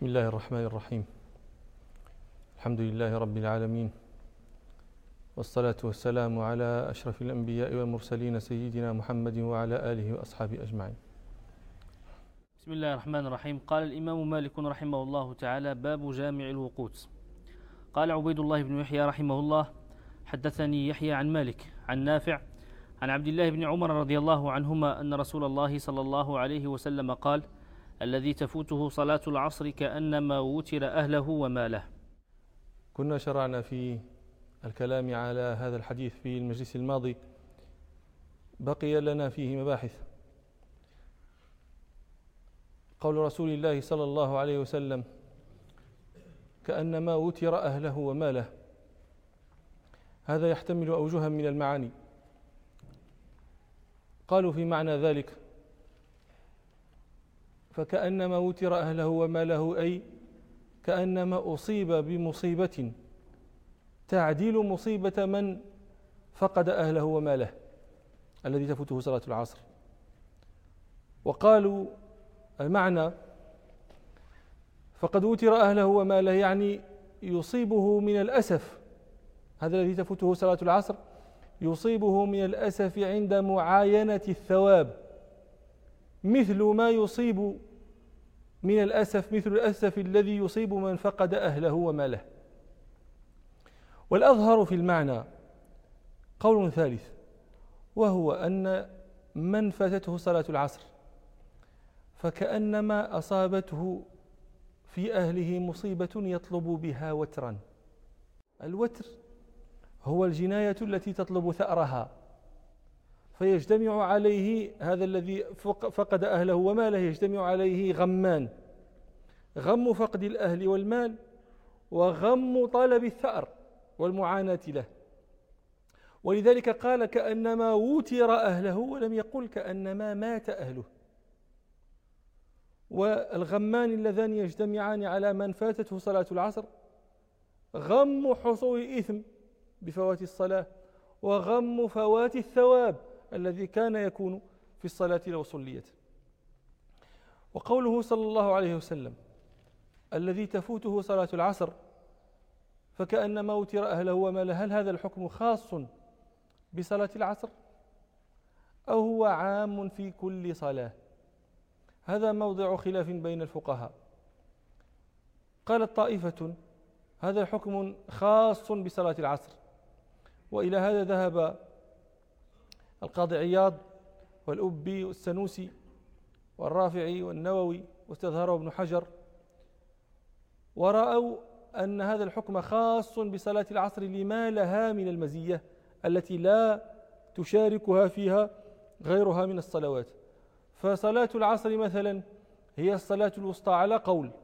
بسم الله الرحمن الرحيم. الحمد لله رب العالمين، والصلاة والسلام على أشرف الأنبياء والمرسلين سيدنا محمد وعلى آله وأصحابه أجمعين. بسم الله الرحمن الرحيم. قال الإمام مالك رحمه الله تعالى: باب جامع الوقوت. قال عبيد الله بن يحيى رحمه الله: حدثني يحيى عن مالك عن نافع عن عبد الله بن عمر رضي الله عنهما أن رسول الله صلى الله عليه وسلم قال: الذي تفوته صلاة العصر كأنما وتر أهله وماله. كنا شرعنا في الكلام على هذا الحديث في المجلس الماضي، بقي لنا فيه مباحث. قول رسول الله صلى الله عليه وسلم: كأنما وتر أهله وماله، هذا يحتمل أوجها من المعاني. قالوا في معنى ذلك: فكأنما وتر أهله وماله، أي كأنما أصيب بمصيبة تعديل مصيبة من فقد أهله وماله الذي تفوته صلاة العصر. وقالوا المعنى: فقد وتر أهله وماله يعني يصيبه من الأسف، هذا الذي تفوته صلاة العصر يصيبه من الأسف عند معاينة الثواب، مثل ما يصيب من الأسف، مثل الأسف الذي يصيب من فقد أهله وماله. والأظهر في المعنى قول ثالث، وهو أن من فاتته صلاة العصر فكأنما أصابته في أهله مصيبة يطلب بها وترا. الوتر هو الجناية التي تطلب ثأرها، فيجتمع عليه هذا الذي فقد أهله وماله، يجتمع عليه غمان: غم فقد الأهل والمال، وغم طلب الثأر والمعاناة له. ولذلك قال: كأنما وتر أهله، ولم يقل كأنما مات أهله. والغمان اللذان يجتمعان على من فاتته صلاة العصر: غم حصول إثم بفوات الصلاة، وغم فوات الثواب الذي كان يكون في الصلاة لو صليت. وقوله صلى الله عليه وسلم: الذي تفوته صلاة العصر فكأنما وتر أهله وماله، هل هذا الحكم خاص بصلاة العصر أو هو عام في كل صلاة؟ هذا موضع خلاف بين الفقهاء. قالت طائفة: هذا حكم خاص بصلاة العصر، وإلى هذا ذهب القاضي عياض والأبي والسنوسي والرافعي والنووي واستظهره ابن حجر، ورأوا أن هذا الحكم خاص بصلاة العصر لما لها من المزية التي لا تشاركها فيها غيرها من الصلوات. فصلاة العصر مثلا هي الصلاة الوسطى على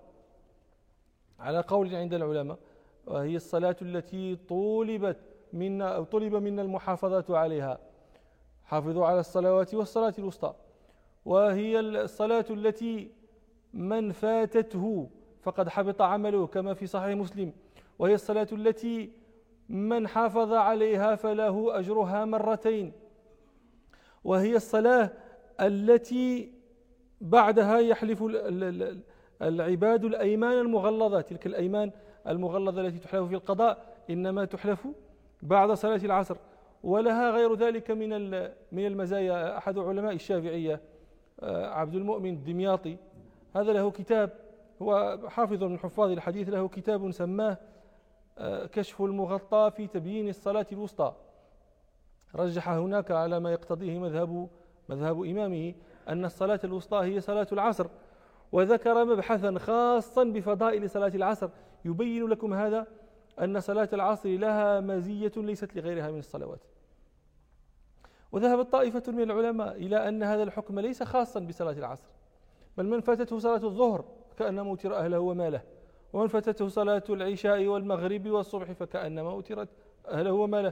قول عند العلماء، وهي الصلاة التي طلب منا المحافظة عليها: حافظوا على الصلوات والصلاة الوسطى. وهي الصلاة التي من فاتته فقد حبط عمله كما في صحيح مسلم، وهي الصلاة التي من حافظ عليها فله أجرها مرتين، وهي الصلاة التي بعدها يحلف العباد الأيمان المغلظة. تلك الأيمان المغلظة التي تحلف في القضاء إنما تحلف بعد صلاة العصر. ولها غير ذلك من المزايا. أحد علماء الشافعية عبد المؤمن الدمياطي، هذا له كتاب، هو حافظ من حفاظ الحديث، له كتاب سماه كشف المغطى في تبيين الصلاة الوسطى. رجح هناك على ما يقتضيه مذهب إمامه أن الصلاة الوسطى هي صلاة العصر، وذكر مبحثا خاصا بفضائل صلاة العصر يبين لكم هذا، أن صلاة العصر لها مزية ليست لغيرها من الصلوات. وذهبت طائفة من العلماء إلى أن هذا الحكم ليس خاصا بصلاة العصر، بل من فاتته صلاة الظهر فكأنما وتر أهله وماله، ومن فاتته صلاة العشاء والمغرب والصبح فكأنما وترت أهله وماله.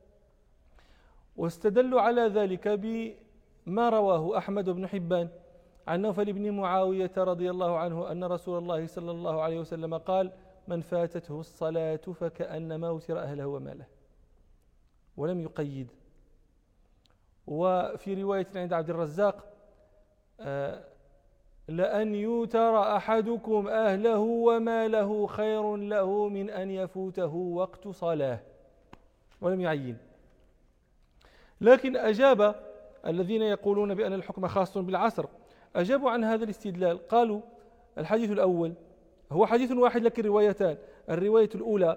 واستدلوا على ذلك بما رواه أحمد بن حبان عن نوفل بن معاوية رضي الله عنه أن رسول الله صلى الله عليه وسلم قال: من فاتته الصلاة فكأنما وتر أهله وماله، ولم يقيد. وفي رواية عند عبد الرزاق لأن يوتر أحدكم أهله وماله خير له من أن يفوته وقت صلاة، ولم يعين. لكن أجاب الذين يقولون بأن الحكم خاص بالعصر، أجابوا عن هذا الاستدلال، قالوا الحديث الأول هو حديث واحد لكن روايتان. الرواية الأولى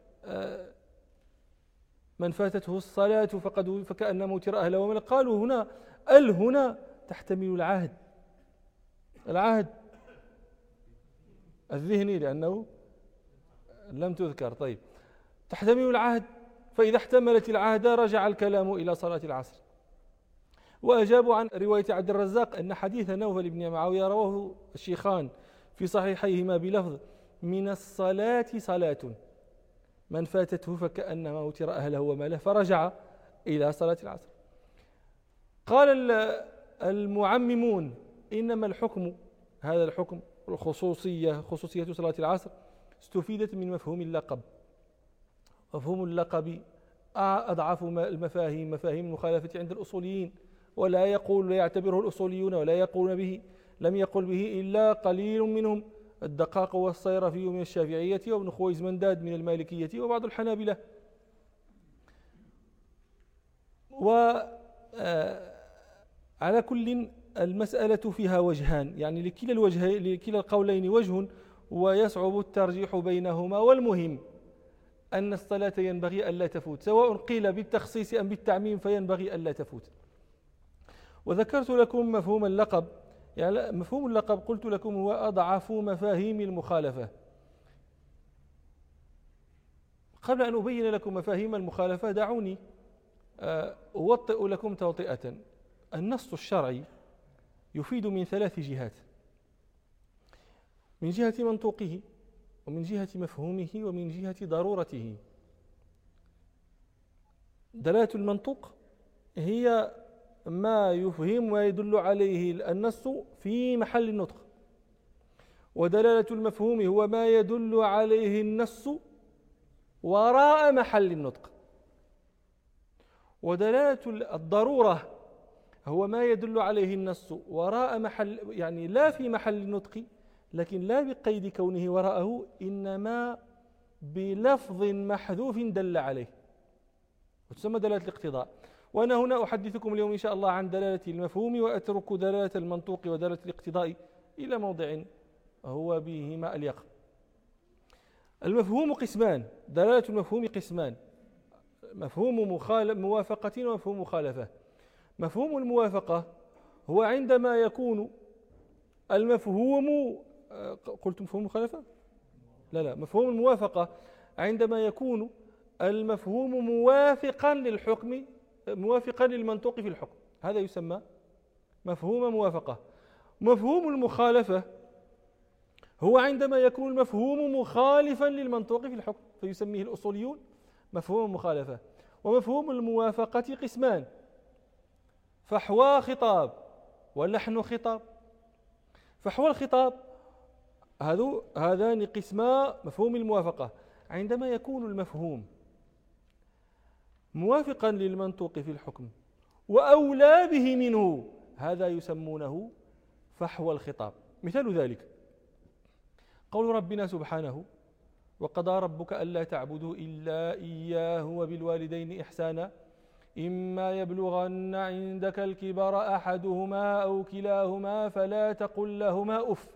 من فاتته الصلاة فكأنما وتر أهله وماله، قالوا هنا هنا تحتمل العهد الذهني لأنه لم تذكر. طيب، تحتمل العهد، فإذا احتملت العهد رجع الكلام إلى صلاة العصر. وأجابوا عن رواية عبد الرزاق أن حديث نوفل بن معاوية رواه الشيخان في صحيحيهما بلفظ من الصلاة صلاة من فاتته فكأنما وتر أهله وماله، فرجع إلى صلاة العصر. قال المعممون إنما الحكم، هذا الحكم خصوصية صلاة العصر استفيدت من مفهوم اللقب. مفهوم اللقب أضعف المفاهيم، مفاهيم المخالفة عند الأصوليين، ولا يعتبره الأصوليون ولا يقولون به، لم يقل به إلا قليل منهم، الدقاق والصيرفي من الشافعية وابن خويزمنداد من المالكية وبعض الحنابلة. وعلى كل المسألة فيها وجهان، يعني لكلا القولين وجه ويصعب الترجيح بينهما، والمهم أن الصلاة ينبغي ألا تفوت، سواء قيل بالتخصيص أم بالتعميم فينبغي ألا تفوت. وذكرت لكم مفهوم اللقب، يعني مفهوم اللقب قلت لكم هو أضعف مفاهيم المخالفة. قبل أن أبين لكم مفاهيم المخالفة دعوني أوطئ لكم توطئة. النص الشرعي يفيد من 3 جهات: من جهة منطوقه، ومن جهة مفهومه، ومن جهة ضرورته. دلالة المنطوق هي ما يفهم ويدل عليه النص في محل النطق، ودلالة المفهوم هو ما يدل عليه النص وراء محل النطق، ودلالة الضرورة هو ما يدل عليه النص وراء محل، يعني لا في محل النطق، لكن لا بقيد كونه وراءه، إنما بلفظ محذوف دل عليه، وتسمى دلالة الاقتضاء. وأنا هنا أحدثكم اليوم إن شاء الله عن دلالة المفهوم، وأترك دلالة المنطوق ودلالة الاقتضاء إلى موضع هو بهما أليق. المفهوم قسمان، دلالة المفهوم قسمان: مفهوم موافقة ومفهوم مخالفة. مفهوم الموافقة هو عندما يكون المفهوم، قلت مفهوم مخالفة؟ لا، مفهوم الموافقة عندما يكون المفهوم موافقا للحكم، موافقا للمنطوق في الحكم، هذا يسمى مفهوم موافقة. مفهوم المخالفة هو عندما يكون المفهوم مخالفا للمنطوق في الحكم، فيسميه الأصوليون مفهوم مخالفة. ومفهوم الموافقة قسمان: فحوى خطاب ولحن خطاب. فحوى الخطاب هذان قسما مفهوم الموافقة، عندما يكون المفهوم موافقا للمنطوق في الحكم وأولى به منه، هذا يسمونه فحوى الخطاب. مثال ذلك قول ربنا سبحانه: وقضى ربك ألا تعبدوا إلا إياه وبالوالدين إحسانا إما يبلغن عندك الكبر أحدهما أو كلاهما فلا تقل لهما أف.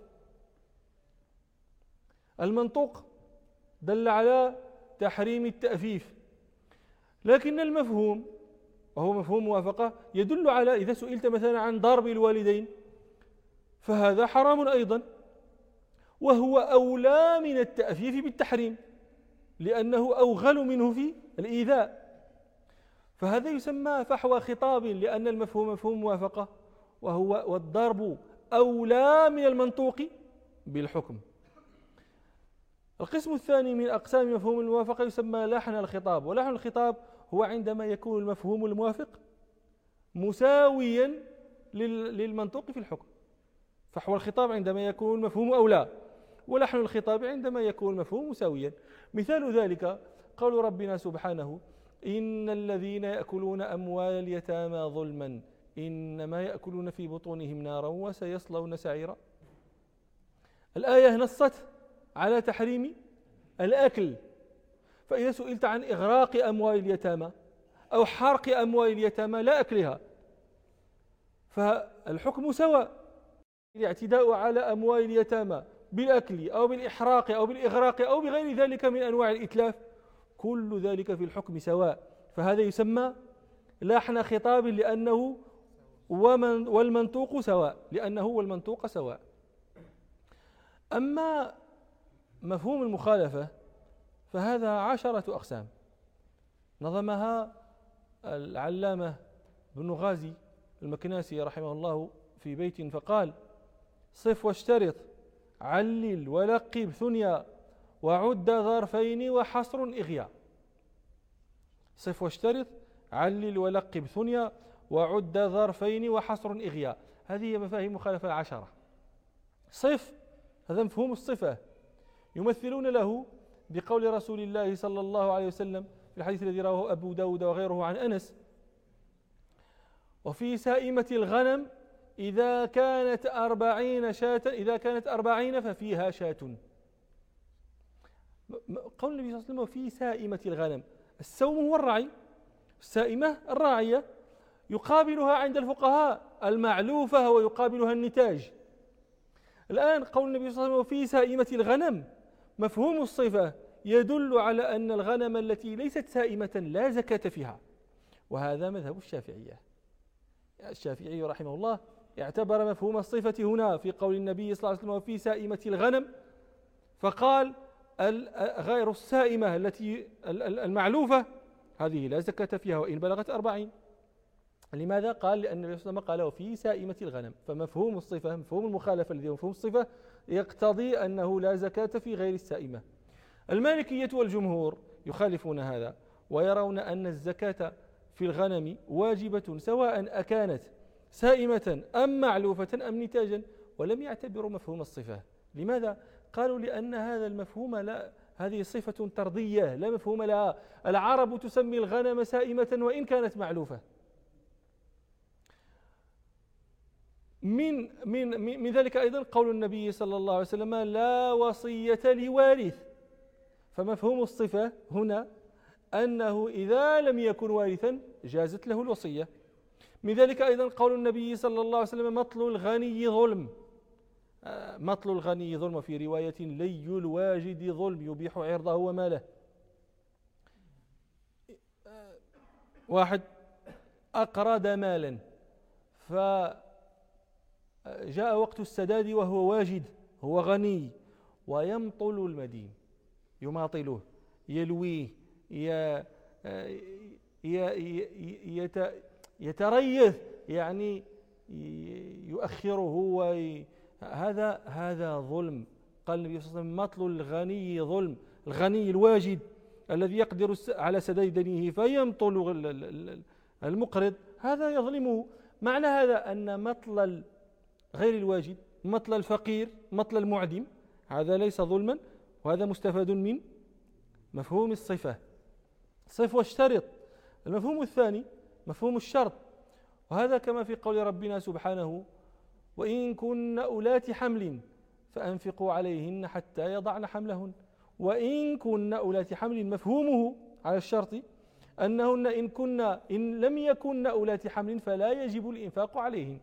المنطوق دل على تحريم التأفيف، لكن المفهوم وهو مفهوم موافقة يدل على، إذا سئلت مثلا عن ضرب الوالدين فهذا حرام أيضا، وهو أولى من التأفيف بالتحريم لأنه أوغل منه في الإيذاء، فهذا يسمى فحوى خطاب، لأن المفهوم مفهوم موافقة والضرب أولى من المنطوق بالحكم. القسم الثاني من أقسام مفهوم الموافقة يسمى لحن الخطاب، ولحن الخطاب هو عندما يكون المفهوم الموافق مساويا للمنطوق في الحكم. فحوى الخطاب عندما يكون المفهوم أولى، ولحن الخطاب عندما يكون المفهوم مساويا. مثال ذلك قول ربنا سبحانه: إن الذين يأكلون أموال اليتامى ظلما إنما يأكلون في بطونهم نارا وسيصلون سعيرا. الآية نصت على تحريم الأكل، فإذا سئلت عن إغراق أموال اليتامى أو حرق أموال اليتامى لا أكلها، فالحكم سواء. الاعتداء على أموال اليتامى بالأكل أو بالإحراق أو بالإغراق أو بغير ذلك من أنواع الإتلاف، كل ذلك في الحكم سواء، فهذا يسمى لحن خطاب لأنه والمنطوق سواء، لأنه والمنطوق سواء. أما مفهوم المخالفة فهذا 10 أقسام نظمها العلامة ابن غازي المكناسي رحمه الله في بيت فقال: صف واشترط علل ولقب ثنيا وعد ظرفين وحصر إغياء. صف واشترط علل ولقب ثنيا وعد ظرفين وحصر إغياء، هذه هي مفاهيم مخالفة 10. صف، هذا مفهوم الصفة، يمثلون له بقول رسول الله صلى الله عليه وسلم في الحديث الذي رواه أبو داود وغيره عن أنس: وفي سائمة الغنم إذا كانت 40 شاة، إذا كانت 40 ففيها شاة. قول النبي صلى الله عليه وسلم وفي سائمة الغنم، السوم هو الرعي، السائمة الراعية، يقابلها عند الفقهاء المعلوفة ويقابلها النتاج. الآن قول النبي صلى الله عليه وسلم وفي سائمة الغنم، مفهوم الصفة يدل على أن الغنم التي ليست سائمة لا زكاة فيها، وهذا مذهب الشافعية. الشافعي رحمه الله اعتبر مفهوم الصفة هنا في قول النبي صلى الله عليه وسلم وفي سائمة الغنم، فقال غير السائمة التي المعلوفة هذه لا زكاة فيها وإن بلغت 40. لماذا؟ قال لأن النبي صلى الله عليه وسلم قال وفي سائمة الغنم، فمفهوم الصفة، مفهوم المخالفة الذي هو مفهوم الصفة، يقتضي أنه لا زكاة في غير السائمة. المالكية والجمهور يخالفون هذا ويرون أن الزكاة في الغنم واجبة سواء أكانت سائمة أم معلوفة أم نتاجا، ولم يعتبروا مفهوم الصفة. لماذا؟ قالوا لأن هذا المفهوم لا، هذه صفة طردية لا مفهوم لها. العرب تسمي الغنم سائمة وإن كانت معلوفة. من ذلك أيضا قول النبي صلى الله عليه وسلم لا وصية لوارث، فمفهوم الصفة هنا أنه إذا لم يكن وارثا جازت له الوصية. من ذلك أيضا قول النبي صلى الله عليه وسلم مطل الغني ظلم، مطل الغني ظلم، في رواية لي الواجد ظلم يبيح عرضه وماله. واحد أقرض مالا فجاء وقت السداد وهو واجد، هو غني، ويمطل المدين، يماطله، يلويه، يتريث، يعني يؤخره، هذا ظلم. قال النبي صلى الله عليه وسلم مطل الغني ظلم، الغني الواجد الذي يقدر على سداد دينه فيمطل المقرض، هذا يظلمه. معنى هذا أن مطل غير الواجد، مطل الفقير، مطل المعدم، هذا ليس ظلما، وهذا مستفاد من مفهوم الصفة. صف واشترط. المفهوم الثاني مفهوم الشرط، وهذا كما في قول ربنا سبحانه وإن كن أولات حمل فأنفقوا عليهن حتى يضعن حملهن. وإن كن أولات حمل مفهومه على الشرط أنهن إن لم يكن أولات حمل فلا يجب الإنفاق عليهن.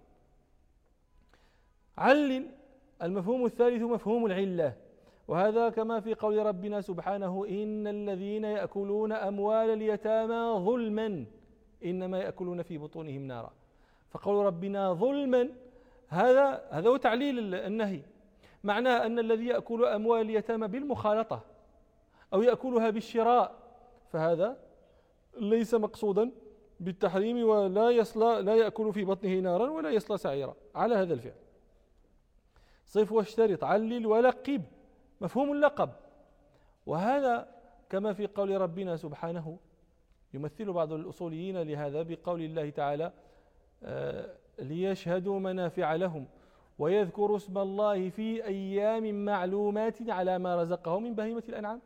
علل. المفهوم الثالث مفهوم العلة، وهذا كما في قول ربنا سبحانه إن الذين يأكلون أموال اليتامى ظلما إنما يأكلون في بطونهم نارا. فقول ربنا ظلما هذا هو تعليل النهي، معناه أن الذي يأكل أموال اليتامى بالمخالطة أو يأكلها بالشراء فهذا ليس مقصودا بالتحريم، لا يأكل في بطنه نارا ولا يصلى سعيرا على هذا الفعل. صف واشترط علل ولقب، مفهوم اللقب، وهذا كما في قول ربنا سبحانه يمثل بعض الأصوليين لهذا بقول الله تعالى ليشهدوا منافع لهم ويذكروا اسم الله في أيام معلومات على ما رزقهم من بهيمة الأنعام.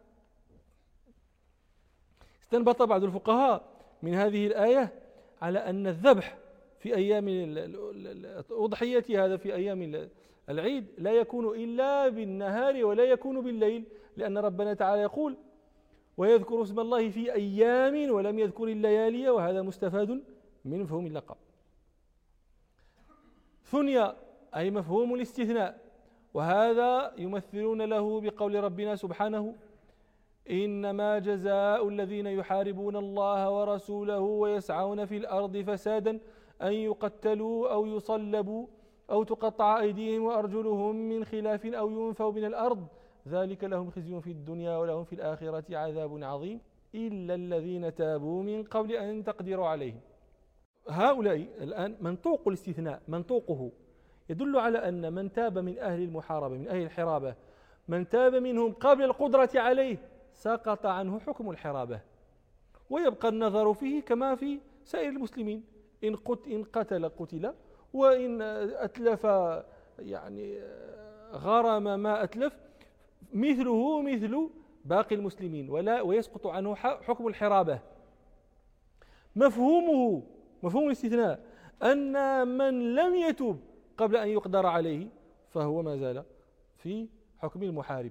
استنبط بعض الفقهاء من هذه الآية على أن الذبح في أيام الأضحية، هذا في أيام العيد لا يكون إلا بالنهار ولا يكون بالليل، لأن ربنا تعالى يقول ويذكر اسم الله في أيام ولم يذكر الليالي، وهذا مستفاد من مفهوم اللقب. ثنيا أي مفهوم الاستثناء، وهذا يمثلون له بقول ربنا سبحانه إنما جزاء الذين يحاربون الله ورسوله ويسعون في الأرض فسادا أن يقتلوا أو يصلبوا أو تقطع أيديهم وأرجلهم من خلاف أو ينفوا من الأرض ذلك لهم خزي في الدنيا ولهم في الآخرة عذاب عظيم إلا الذين تابوا من قبل أن تقدروا عليهم. هؤلاء الآن منطوق الاستثناء منطوقه يدل على أن من تاب من أهل المحاربة من أهل الحرابة من تاب منهم قبل القدرة عليه سقط عنه حكم الحرابة، ويبقى النظر فيه كما في سائر المسلمين، إن قتل قتل، وإن أتلف يعني غرم ما أتلف مثله مثل باقي المسلمين ويسقط عنه حكم الحرابة. مفهوم الاستثناء أن من لم يتوب قبل أن يقدر عليه فهو ما زال في حكم المحارب.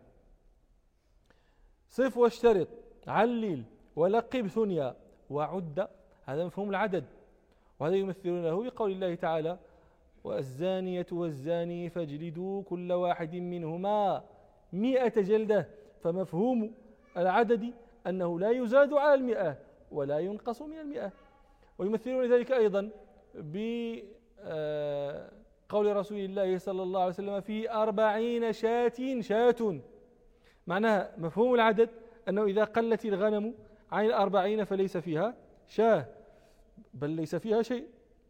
صف واشترط علل ولقب ثنيا وعد، هذا مفهوم العدد، وهذا يمثل له بقول الله تعالى والزانية والزاني فاجلدوا كل واحد منهما 100 جلدة، فمفهوم العدد أنه لا يزاد على 100 ولا ينقص من 100. ويمثلون ذلك أيضا بقول رسول الله صلى الله عليه وسلم في 40 شاة، معناها مفهوم العدد أنه إذا قلت الغنم عن 40 فليس فيها شاة بل ليس فيها شيء.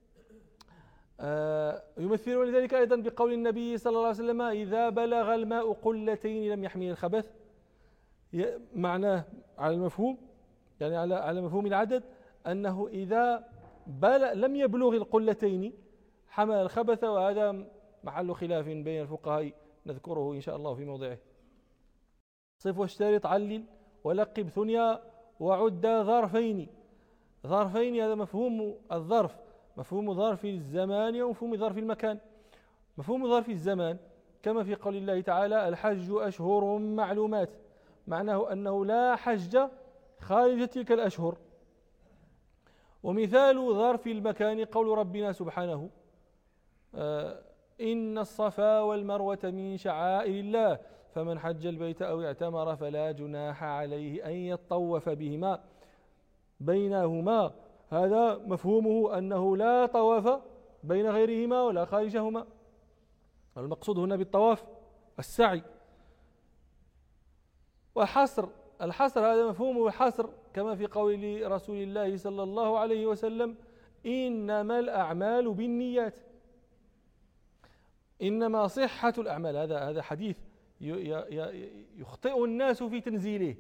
يمثلون ذلك أيضا بقول النبي صلى الله عليه وسلم إذا بلغ الماء قلتين لم يحمل الخبث، معناه على المفهوم يعني على مفهوم العدد أنه إذا لم يبلغ القلتين حمل الخبث، وهذا محل خلاف بين الفقهاء نذكره إن شاء الله في موضعه. صف واشترط علل ولقب ثنيا وعد ظرفين هذا مفهوم الظرف، مفهوم ظرف الزمان ومفهوم ظرف المكان. مفهوم ظرف الزمان كما في قول الله تعالى الحج أشهر معلومات، معناه أنه لا حج خارج تلك الأشهر. ومثال ظرف المكان قول ربنا سبحانه إن الصفا والمروة من شعائر الله فمن حج البيت أو اعتمر فلا جناح عليه أن يطوف بهما بينهما، هذا مفهومه أنه لا طواف بين غيرهما ولا خارجهما، المقصود هنا بالطواف السعي. الحصر هذا مفهومه الحصر كما في قول رسول الله صلى الله عليه وسلم إنما الأعمال بالنيات، إنما صحة الأعمال، هذا حديث يخطئ الناس في تنزيله.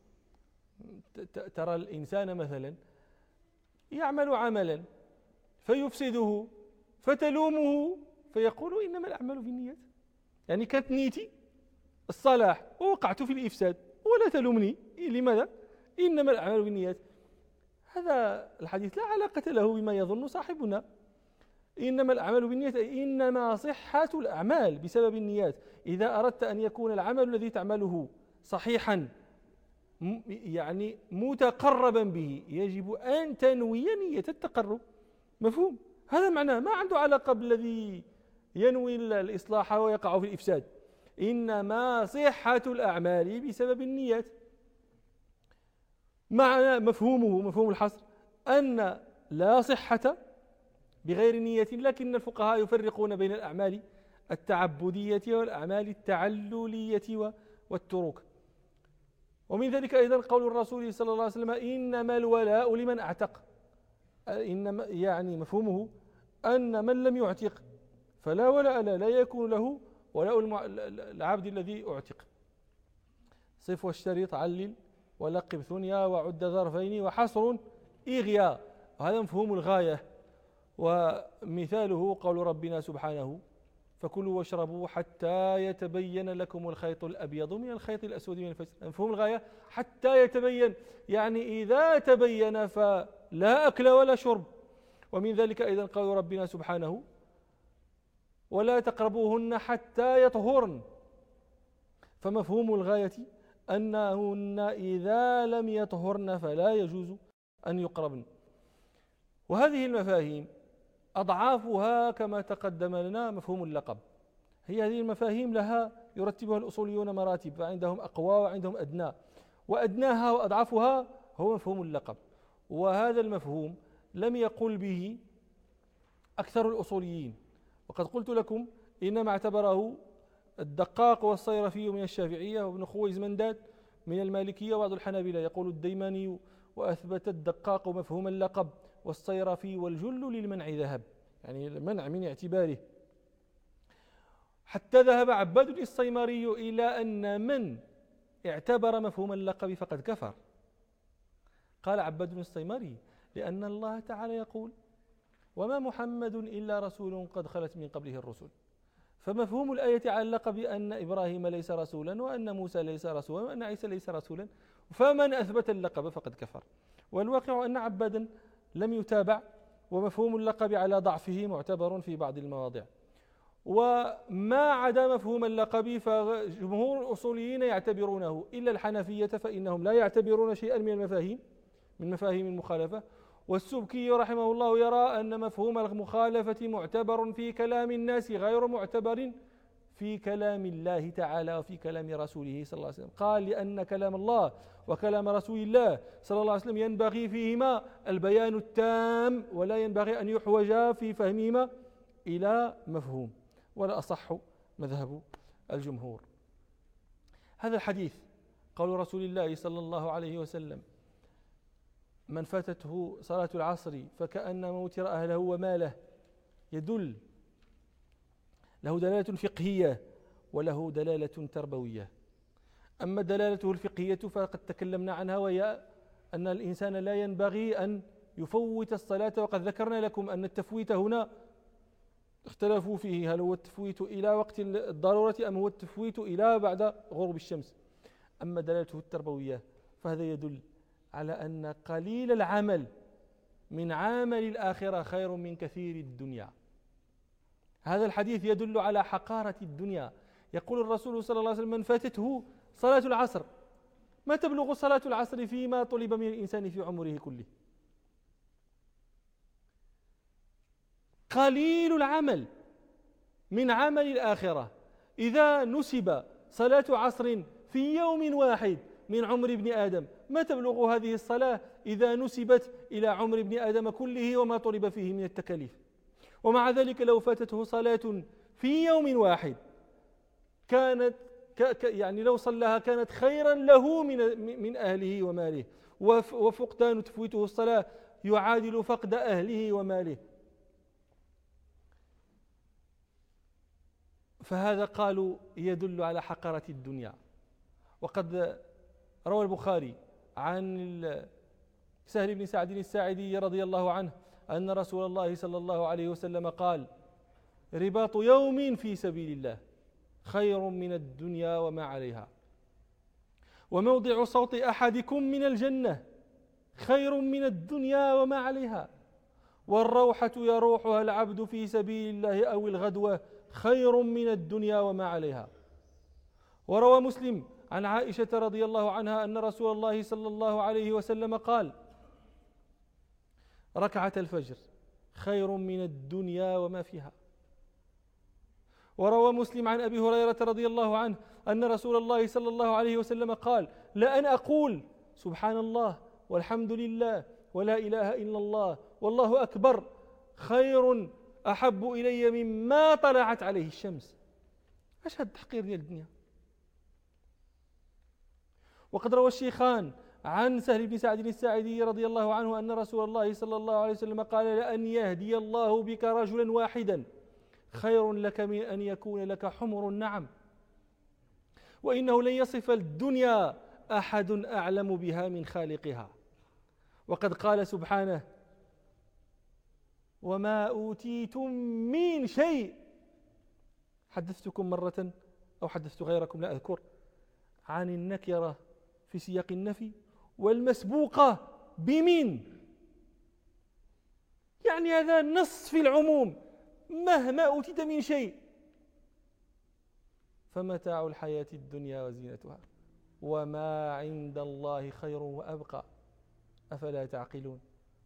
ترى الإنسان مثلا يعمل عملا فيفسده فتلومه فيقول إنما الأعمال بالنيات، يعني كانت نيتي الصلاح ووقعت في الإفساد ولا تلومني، لماذا؟ إنما الأعمال بالنيات. هذا الحديث لا علاقة له بما يظن صاحبنا. إنما الأعمال بالنيات أي إنما صحة الأعمال بسبب النيات. إذا أردت أن يكون العمل الذي تعمله صحيحا يعني متقربا به يجب أن تنوي نية التقرب. مفهوم؟ هذا معناه ما عنده علاقة بالذي ينوي الإصلاح ويقع في الإفساد، إنما صحة الأعمال بسبب النيات. معنى مفهوم الحصر أن لا صحة بغير نية، لكن الفقهاء يفرقون بين الأعمال التعبدية والأعمال التعللية والتروك. ومن ذلك أيضا قول الرسول صلى الله عليه وسلم إنما الولاء لمن أعتق، إنما يعني مفهومه أن من لم يعتق فلا ولاء لا يكون له ولاء العبد الذي أعتق. صف واشترط علل ولقب ثنيا وعد ظرفين وحصر إغياء، وهذا مفهوم الغاية. ومثاله قول ربنا سبحانه فكلوا واشربوا حتى يتبين لكم الخيط الأبيض من الخيط الأسود من الفجر. مفهوم الغاية حتى يتبين، يعني إذا تبين فلا أكل ولا شرب. ومن ذلك أيضا قول ربنا سبحانه ولا تقربوهن حتى يطهرن، فمفهوم الغاية أنهن إذا لم يطهرن فلا يجوز أن يقربن. وهذه المفاهيم أضعافها كما تقدم لنا مفهوم اللقب. هذه المفاهيم لها يرتبها الأصوليون مراتب، فعندهم أقوى وعندهم أدنى، وأدناها وأضعفها هو مفهوم اللقب. وهذا المفهوم لم يقل به أكثر الأصوليين، وقد قلت لكم إنما اعتبره الدقاق والصيرفي من الشافعية وابن خويزمندات من المالكية وبعض الحنابلة. يقول الديماني: وأثبت الدقاق مفهوم اللقب والصيرفي والجل للمنع ذهب، يعني المنع من اعتباره، حتى ذهب عباد الصيمري إلى أن من اعتبر مفهوم اللقب فقد كفر. قال عباد الصيمري: لأن الله تعالى يقول: وما محمد إلا رسول قد خلت من قبله الرسل، فمفهوم الآية على اللقب أن إبراهيم ليس رسولا وأن موسى ليس رسولا وأن عيسى ليس رسولا، فمن أثبت اللقب فقد كفر. والواقع أن عبادا لم يتابع، ومفهوم اللقب على ضعفه معتبر في بعض المواضع. وما عدا مفهوم اللقب فجمهور الأصوليين يعتبرونه، إلا الحنفية فإنهم لا يعتبرون شيئا من مفاهيم المخالفة. والسبكي رحمه الله يرى أن مفهوم المخالفة معتبر في كلام الناس غير معتبر في كلام الله تعالى وفي كلام رسوله صلى الله عليه وسلم. قال: لأن كلام الله وكلام رسول الله صلى الله عليه وسلم ينبغي فيهما البيان التام، ولا ينبغي أن يحوج في فهمهما إلى مفهوم، ولا أصح مذهب الجمهور. هذا الحديث قول رسول الله صلى الله عليه وسلم: من فاتته صلاة العصر فكأنما وتر أهله وماله، يدل له دلالة فقهية وله دلالة تربوية. أما دلالته الفقهية فقد تكلمنا عنها، وهي أن الإنسان لا ينبغي أن يفوت الصلاة، وقد ذكرنا لكم أن التفويت هنا اختلفوا فيه، هل هو التفويت إلى وقت الضرورة أم هو التفويت إلى بعد غروب الشمس. أما دلالته التربوية فهذا يدل على أن قليل العمل من عمل الآخرة خير من كثير الدنيا. هذا الحديث يدل على حقارة الدنيا. يقول الرسول صلى الله عليه وسلم: من فاتته صلاة العصر، ما تبلغ صلاة العصر فيما طلب من الإنسان في عمره كله؟ قليل العمل من عمل الآخرة. إذا نسب صلاة عصر في يوم واحد من عمر ابن آدم، ما تبلغ هذه الصلاة إذا نسبت إلى عمر ابن آدم كله وما طلب فيه من التكاليف؟ ومع ذلك لو فاتته صلاة في يوم واحد كانت يعني لو صلاها كانت خيرا له من أهله وماله، وفقدان تفويته الصلاة يعادل فقد أهله وماله. فهذا قالوا يدل على حقارة الدنيا. وقد روى البخاري عن سهل بن سعد الساعدي رضي الله عنه أن رسول الله صلى الله عليه وسلم قال: رباط يوم في سبيل الله خير من الدنيا وما عليها، وموضع صوت أحدكم من الجنة خير من الدنيا وما عليها، والروحة يروحها العبد في سبيل الله أو الغدوة خير من الدنيا وما عليها. وروى مسلم عن عائشة رضي الله عنها أن رسول الله صلى الله عليه وسلم قال: ركعة الفجر خير من الدنيا وما فيها. وروى مسلم عن أبي هريرة رضي الله عنه أن رسول الله صلى الله عليه وسلم قال: لأن أقول سبحان الله والحمد لله ولا إله إلا الله والله أكبر خير أحب إلي مما طلعت عليه الشمس. أشهد تحقير ديال الدنيا. وقد روى الشيخان عن سهل بن سعد الساعدي رضي الله عنه أن رسول الله صلى الله عليه وسلم قال: لأن يهدي الله بك رجلا واحدا خير لك من أن يكون لك حمر النعم، وإنه لن يصف الدنيا أحد أعلم بها من خالقها. وقد قال سبحانه: وما أوتيتم من شيء. حدثتكم مرة أو حدثت غيركم لا أذكر عن النكرة في سياق النفي والمسبوقة بمن، يعني هذا نص في العموم، مهما أوتيت من شيء فمتاع الحياة الدنيا وزينتها وما عند الله خير وأبقى أفلا تعقلون.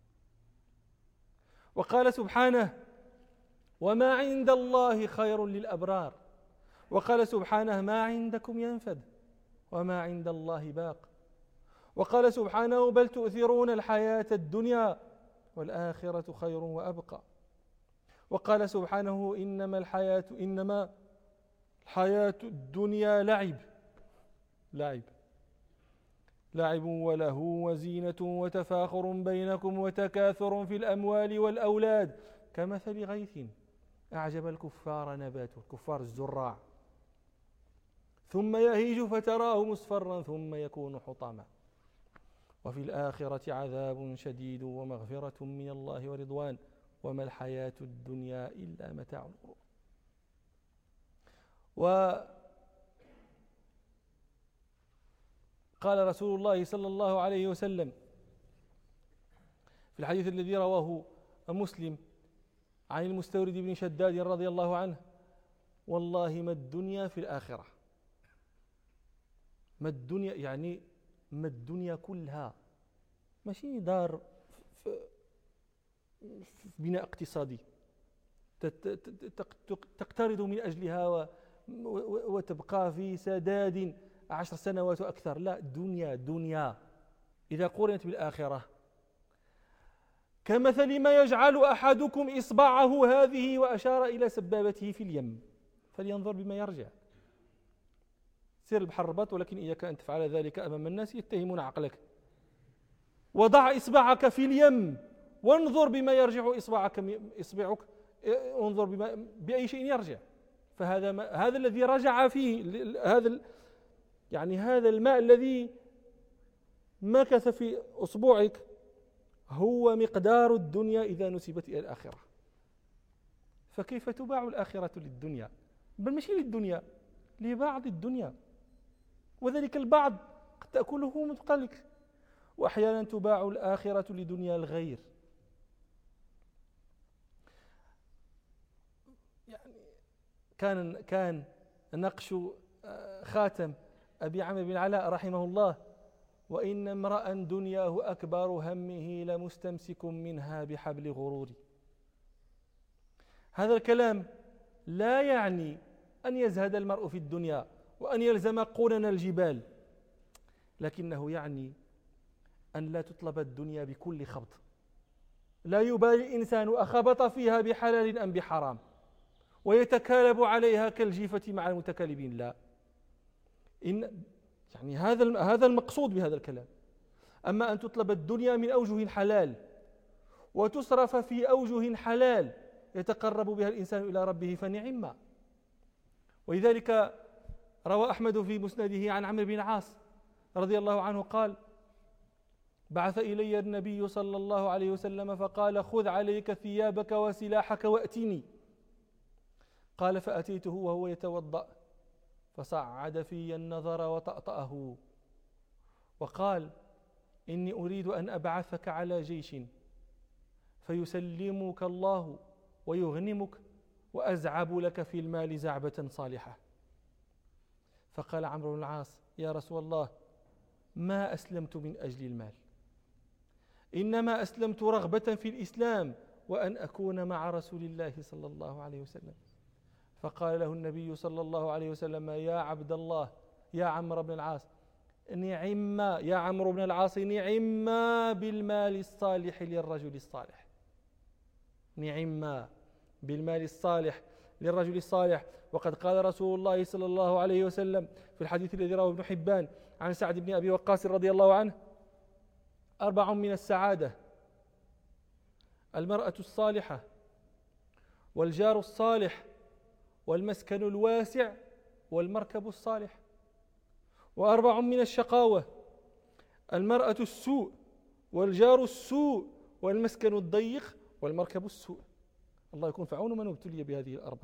وقال سبحانه وما عند الله خير للأبرار. وقال سبحانه ما عندكم ينفد وما عند الله باق. وقال سبحانه بل تؤثرون الحياة الدنيا والآخرة خير وأبقى. وقال سبحانه إنما الحياة الدنيا لعب ولهو وزينة وتفاخر بينكم وتكاثر في الأموال والأولاد كمثل غيث أعجب الكفار نباته، الكفار الزراع، ثم يهيج فتراه مصفرا ثم يكون حطاما وفي الآخرة عذاب شديد ومغفرة من الله ورضوان وما الحياة الدنيا إلا متاع الغرور. وقال رسول الله صلى الله عليه وسلم في الحديث الذي رواه مسلم عن المستورد بن شداد رضي الله عنه والله ما الدنيا في الآخرة، ما الدنيا يعني ما الدنيا كلها، ماشي دار في بناء اقتصادي تقترض من أجلها وتبقى في سداد 10 سنوات وأكثر، لا، دنيا إذا قرنت بالآخرة كمثل ما يجعل أحدكم إصبعه هذه وأشار إلى سبابته في اليم فلينظر بما يرجع. سير البحر رباط ولكن إياك أن تفعل ذلك أمام الناس يتهمون عقلك. وضع إصبعك في اليم وانظر بما يرجع إصبعك، انظر بأي شيء يرجع. هذا الذي رجع فيه هذا الماء الذي مكث في أصبعك هو مقدار الدنيا إذا نسبت إلى الآخرة. فكيف تباع الآخرة للدنيا؟ بل مش للدنيا، لبعض الدنيا، وذلك البعض قد تأكله متقلق. وأحيانا تباع الآخرة لدنيا الغير. كان نقش خاتم أبي عمرو بن علاء رحمه الله وإن امرأ دنياه أكبر همه لمستمسك منها بحبل غروري. هذا الكلام لا يعني أن يزهد المرء في الدنيا وأن يلزم قرن الجبال، لكنه يعني أن لا تطلب الدنيا بكل خبط، لا يبالي الإنسان أخبط فيها بحلال أم بحرام ويتكالب عليها كالجيفة مع المتكالبين، لا، يعني هذا المقصود بهذا الكلام. أما أن تطلب الدنيا من أوجه حلال وتصرف في أوجه حلال يتقرب بها الإنسان إلى ربه فنعم. ولذلك روى أحمد في مسنده عن عمرو بن العاص رضي الله عنه قال بعث إلي النبي صلى الله عليه وسلم فقال خذ عليك ثيابك وسلاحك وأتني. قال فأتيته وهو يتوضأ فصعد في النظر وطأطأه وقال إني أريد أن أبعثك على جيش فيسلمك الله ويغنمك وأزعب لك في المال زعبة صالحة. فقال عمرو بن العاص يا رسول الله ما أسلمت من أجل المال، إنما أسلمت رغبة في الإسلام وأن أكون مع رسول الله صلى الله عليه وسلم. فقال له النبي صلى الله عليه وسلم يا عبد الله يا عمرو بن العاص نعم يا عمرو بن العاص نعم بالمال الصالح للرجل الصالح، نعم بالمال الصالح للرجل الصالح. وقد قال رسول الله صلى الله عليه وسلم في الحديث الذي رواه ابن حبان عن سعد بن أبي وقاص رضي الله عنه 4 من السعادة: المرأة الصالحة والجار الصالح والمسكن الواسع والمركب الصالح. 4 من الشقاوة: المرأة السوء والجار السوء والمسكن الضيق والمركب السوء. الله يكون في عون من ابتلي بهذه ال4.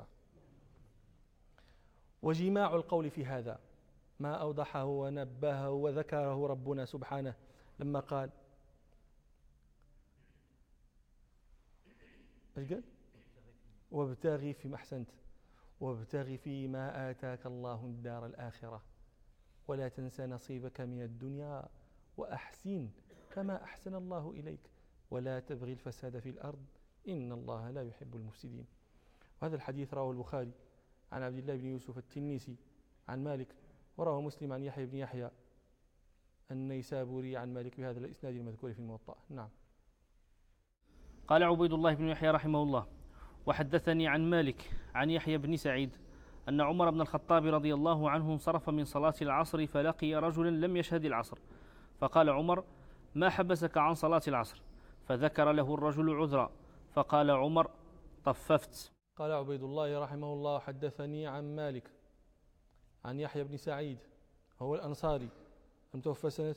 وجماع القول في هذا ما أوضحه ونبهه وذكره ربنا سبحانه لما قال ايش قال؟ وابتغي فيما أحسنت وابتغي فيما آتاك الله الدار الآخرة ولا تنسى نصيبك من الدنيا وأحسن كما أحسن الله إليك ولا تبغي الفساد في الأرض إن الله لا يحب المفسدين. وهذا الحديث رواه البخاري عن عبد الله بن يوسف التنيسي عن مالك، ورواه مسلم عن يحيى بن يحيى النيسابوري عن مالك بهذا الإسناد المذكور في الموطأ. نعم. قال عبيد الله بن يحيى رحمه الله: وحدثني عن مالك عن يحيى بن سعيد أن عمر بن الخطاب رضي الله عنه انصرف من صلاة العصر فلقي رجلا لم يشهد العصر، فقال عمر: ما حبسك عن صلاة العصر؟ فذكر له الرجل عذرا، فقال عمر: طففت. قال عبيد الله رحمه الله: حدثني عن مالك عن يحيى بن سعيد هو الأنصاري المتوفى سنة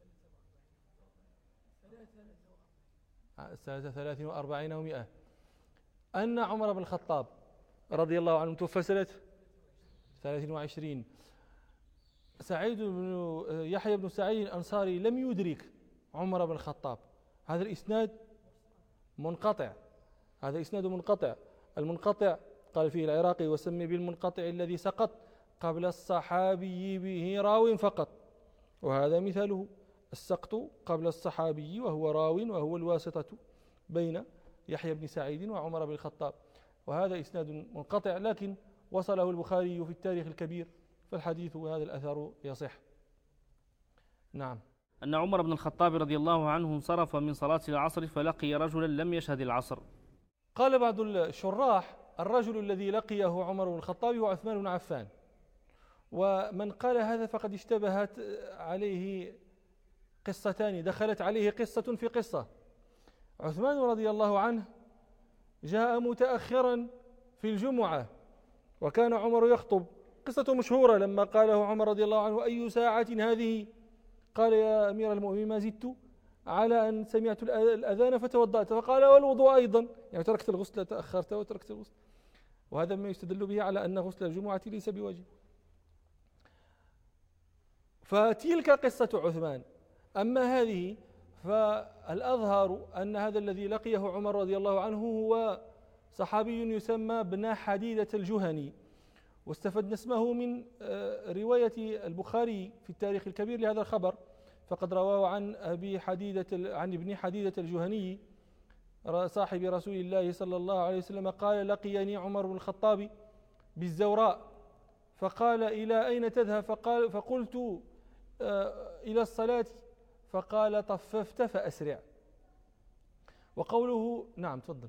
43 و100 أن عمر بن الخطاب رضي الله عنه متوفى سنة 23. سعيد بن يحيى بن سعيد الأنصاري لم يدرك عمر بن الخطاب. هذا الإسناد منقطع، هذا إسناد منقطع. المنقطع قال فيه العراقي: وسمي بالمنقطع الذي سقط قبل الصحابي به راو فقط. وهذا مثاله السقط قبل الصحابي وهو راو، وهو الواسطة بين يحيى بن سعيد وعمر بن الخطاب. وهذا إسناد منقطع، لكن وصله البخاري في التاريخ الكبير، فالحديث وهذا الأثر يصح. نعم. أن عمر بن الخطاب رضي الله عنه انصرف من صلاة العصر فلقي رجلا لم يشهد العصر. قال بعض الشراح: الرجل الذي لقيه عمر بن الخطاب هو عثمان بن عفان. ومن قال هذا فقد اشتبهت عليه قصتان، دخلت عليه قصة في قصة. عثمان رضي الله عنه جاء متأخرا في الجمعة وكان عمر يخطب، قصة مشهورة. لما قاله عمر رضي الله عنه: أي ساعة هذه؟ قال: يا أمير المؤمنين ما زدت على أن سمعت الأذان فتوضأت. فقال: والوضوء أيضا، يعني تركت الغسل، تأخرت وتركت الغسل. وهذا ما يستدل به على أن غسل الجمعة ليس بواجب. فتلك قصة عثمان. أما هذه فالأظهر أن هذا الذي لقيه عمر رضي الله عنه هو صحابي يسمى ابن حديدة الجهني، واستفدنا اسمه من رواية البخاري في التاريخ الكبير لهذا الخبر، فقد رواه عن ابن حديدة الجهني صاحب رسول الله صلى الله عليه وسلم قال: لقيني عمر بن الخطاب بالزوراء فقال: إلى أين تذهب؟ فقلت: إلى الصلاة. فقال: طففت فأسرع. وقوله نعم تفضل.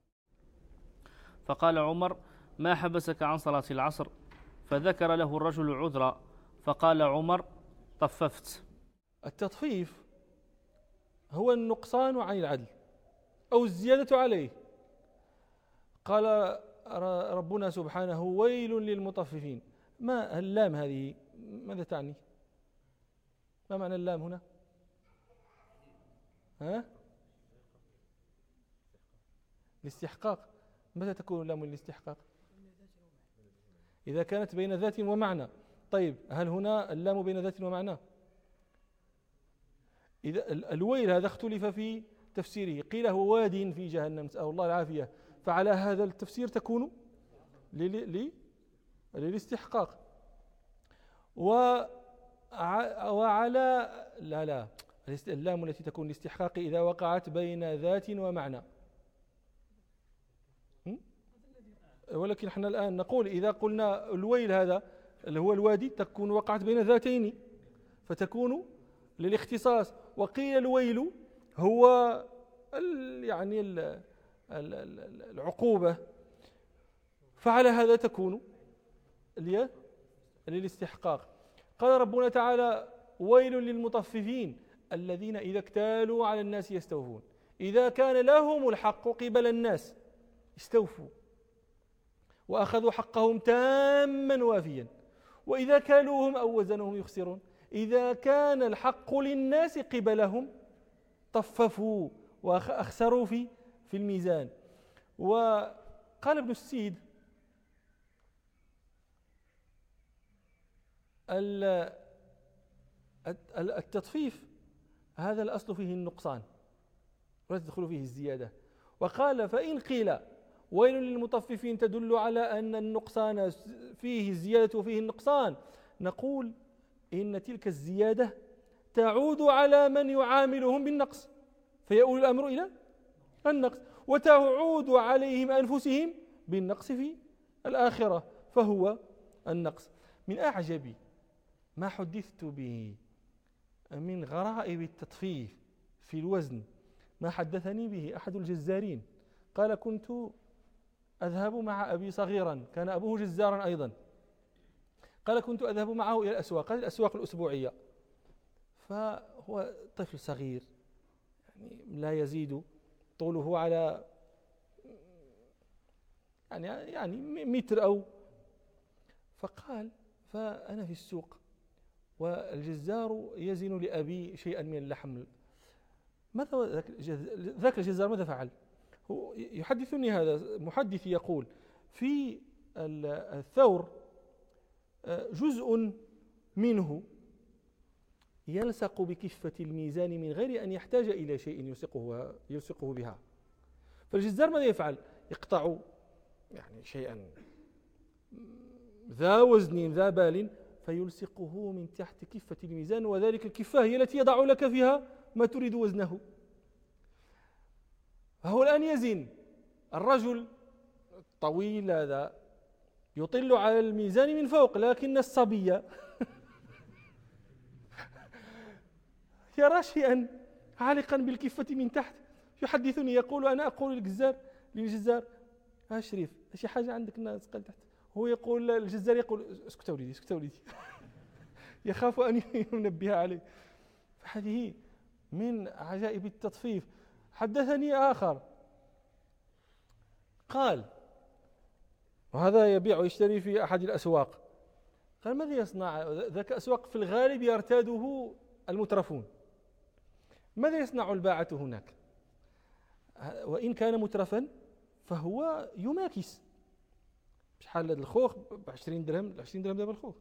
فقال عمر: ما حبسك عن صلاة العصر؟ فذكر له الرجل عذرا، فقال عمر: طففت. التطفيف هو النقصان عن العدل أو الزيادة عليه. قال ربنا سبحانه: ويل للمطففين. ما اللام هذه ماذا تعني؟ ما معنى اللام هنا؟ الاستحقاق. متى تكون لام الاستحقاق؟ إذا كانت بين ذات ومعنى. طيب، هل هنا اللام بين ذات ومعنى؟ إذا الويل هذا اختلف في تفسيره، قيل هو واد في جهنم، نسأل الله العافية، فعلى هذا التفسير تكون للاستحقاق. وعلى لا اللام التي تكون للاستحقاق إذا وقعت بين ذات ومعنى. ولكن احنا الآن نقول إذا قلنا الويل هذا اللي هو الوادي تكون وقعت بين ذاتين فتكون للاختصاص. وقيل الويل هو يعني العقوبة، فعلى هذا تكون للاستحقاق. قال ربنا تعالى: ويل للمطففين الذين إذا اكتالوا على الناس يستوفون. إذا كان لهم الحق قبل الناس استوفوا وأخذوا حقهم تاما وافيا، وإذا كالوهم أو وزنهم يخسرون. إذا كان الحق للناس قبلهم طففوا وأخسروا في الميزان. وقال ابن السيد: التطفيف هذا الأصل فيه النقصان ولا تدخل فيه الزيادة. وقال: فإن قيل ويل للمطففين تدل على أن النقصان فيه الزيادة وفيه النقصان، نقول إن تلك الزيادة تعود على من يعاملهم بالنقص فيؤول الأمر إلى النقص، وتعود عليهم أنفسهم بالنقص في الآخرة فهو النقص. من أعجب ما حدثت به من غرائب التطفيف في الوزن ما حدثني به أحد الجزارين، قال: كنت أذهب مع أبي صغيرا، كان أبوه جزارا أيضا، قال: كنت أذهب معه إلى الأسواق، هذه الأسواق الأسبوعية، فهو طفل صغير يعني لا يزيد طوله على يعني متر أو، فقال: فأنا في السوق والجزار يزن لأبي شيئا من اللحم، ماذا ذاك الجزار ماذا فعل؟ هو يحدثني هذا محدث يقول: في الثور جزء منه يلصق بكفة الميزان من غير أن يحتاج إلى شيء يلصقه بها، فالجزار ماذا يفعل؟ يقطع يعني شيئا ذا وزن ذا بال فيلصقه من تحت كفة الميزان، وذلك الكفة هي التي يضع لك فيها ما تريد وزنه. فهو الآن يزن الرجل الطويل هذا يطل على الميزان من فوق، لكن الصبي يرى شيئا عالقا بالكفة من تحت، يحدثني يقول: أنا أقول للجزار: شريف شي حاجة عندك ناس قال تحت، هو يقول الجزار يقول: اسكت وليدي اسكت وليدي يخاف أن ينبه عليه. فهذه من عجائب التطفيف. حدثني آخر قال، وهذا يبيع ويشتري في أحد الأسواق، قال: ماذا يصنع ذاك أسواق في الغالب يرتاده المترفون، ماذا يصنع الباعة هناك؟ وإن كان مترفا فهو يماكس، شحال هذا الخوخ ب20 درهم، 20 درهم دابا الخوخ،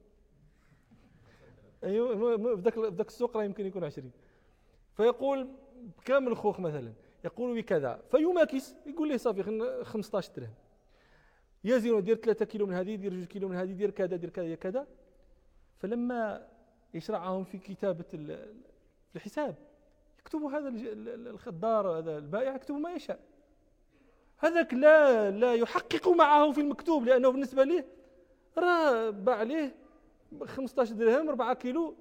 ايوه بداك السوق راه يمكن يكون 20، فيقول كامل الخوخ مثلا يقول بكذا، فيماكس يقول لي صافي 15 درهم، يزن يدير 3 كيلو من هذه، يدير 2 كيلو من هذه، يدير كذا يدير كذا كذا. فلما يشرعهم في كتابة الحساب يكتب هذا الخضار هذا البائع يكتب ما يشاء، هذاك لا يحقق معه في المكتوب، لأنه بالنسبة له راه باع عليه 15 درهم 4 كيلو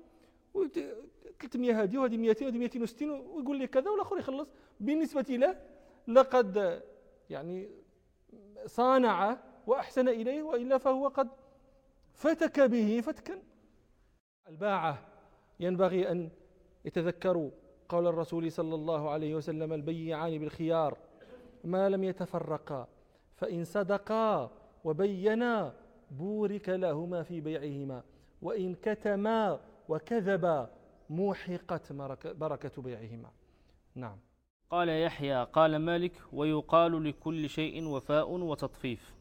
300 هذه وهذه 200 وهذه 260 ويقول لي كذا، والآخر يخلص. بالنسبة له لقد يعني صانع وأحسن إليه، وإلا فهو قد فتك به فتكا. الباعة ينبغي أن يتذكروا قول الرسول صلى الله عليه وسلم: البيعان بالخيار ما لم يتفرقا، فإن صدقا وبينا بورك لهما في بيعهما، وإن كتما وكذبا موحقت بركة بيعهما. نعم. قال يحيى: قال مالك: ويقال لكل شيء وفاء وتطفيف.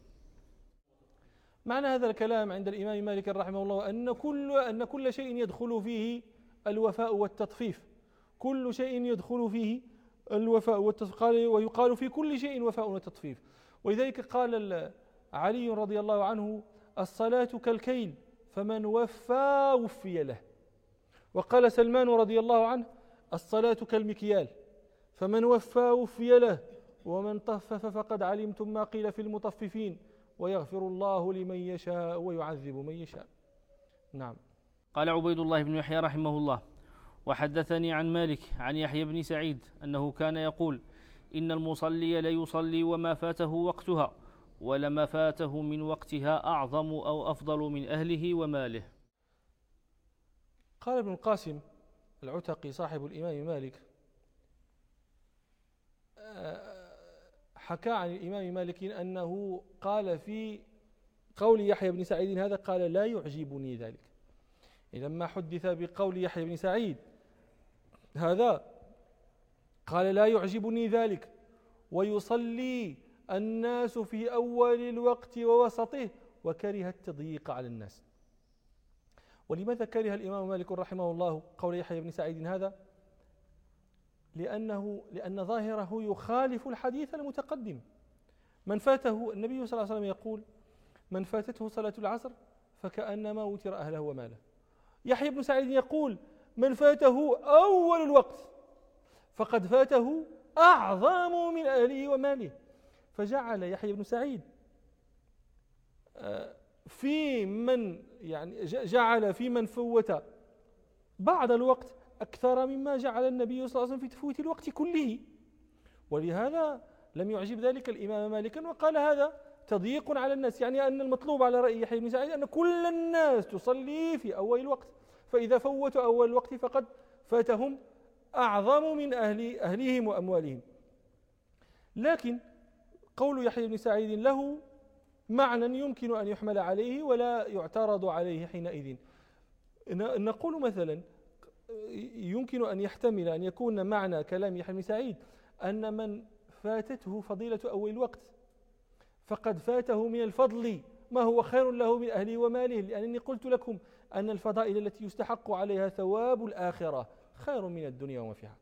معنى هذا الكلام عند الإمام مالك رحمه الله أن كل شيء يدخل فيه الوفاء والتطفيف، كل شيء يدخل فيه الوفاء والتطفيف، ويقال في كل شيء وفاء وتطفيف. ولذلك قال علي رضي الله عنه: الصلاة كالكيل فمن وفى وفي له. وقال سلمان رضي الله عنه: الصلاة كالمكيال فمن وفى وفي له، ومن طفف فقد علمتم ما قيل في المطففين، ويغفر الله لمن يشاء ويعذب من يشاء. نعم. قال عبيد الله بن يحيى رحمه الله: وحدثني عن مالك عن يحيى بن سعيد أنه كان يقول: إن المصلي ليصلي وما فاته وقتها، ولما فاته من وقتها أعظم أو أفضل من أهله وماله. قال ابن القاسم العتقي صاحب الإمام مالك، حكى عن الإمام مالك أنه قال في قول يحيى بن سعيد هذا، قال: لا يعجبني ذلك. لما حدث بقول يحيى بن سعيد هذا قال: لا يعجبني ذلك، ويصلي الناس في أول الوقت ووسطه، وكره التضييق على الناس. ولماذا كره الإمام مالك رحمه الله قول يحيى بن سعيد هذا؟ لأن ظاهره يخالف الحديث المتقدم، من فاته النبي صلى الله عليه وسلم يقول من فاتته صلاة العصر فكأنما وتر أهله وماله. يحيى بن سعيد يقول من فاته أول الوقت فقد فاته أعظم من أهله وماله. فجعل يحيى بن سعيد في من يعني جعل في من فوت بعض الوقت أكثر مما جعل النبي صلى الله عليه وسلم في تفويت الوقت كله. ولهذا لم يعجب ذلك الإمام مالكا وقال هذا تضييق على الناس، يعني أن المطلوب على رأي يحيى بن سعيد أن كل الناس تصلي في أول الوقت، فإذا فوتوا أول الوقت فقد فاتهم أعظم من أهلهم وأموالهم. لكن قول يحيى بن سعيد له معنى يمكن أن يحمل عليه ولا يعترض عليه حينئذ. نقول مثلا يمكن أن يحتمل أن يكون معنى كلام يحيى بن سعيد أن من فاتته فضيلة أول الوقت فقد فاته من الفضل ما هو خير له من أهله وماله، لأنني قلت لكم أن الفضائل التي يستحق عليها ثواب الآخرة خير من الدنيا وما فيها.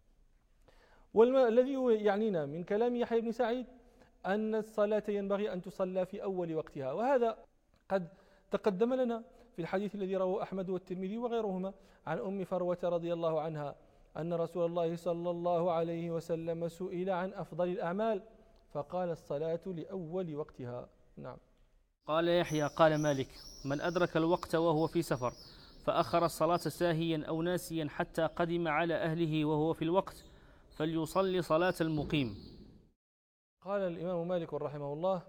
والذي يعنينا من كلام يحيى بن سعيد أن الصلاة ينبغي أن تصلى في أول وقتها، وهذا قد تقدم لنا في الحديث الذي رواه أحمد والترمذي وغيرهما عن أم فروة رضي الله عنها أن رسول الله صلى الله عليه وسلم سئل عن أفضل الأعمال فقال الصلاة لأول وقتها. نعم. قال يحيى قال مالك من أدرك الوقت وهو في سفر فأخر الصلاة ساهيا أو ناسيا حتى قدم على أهله وهو في الوقت فليصلي صلاة المقيم. قال الإمام مالك رحمه الله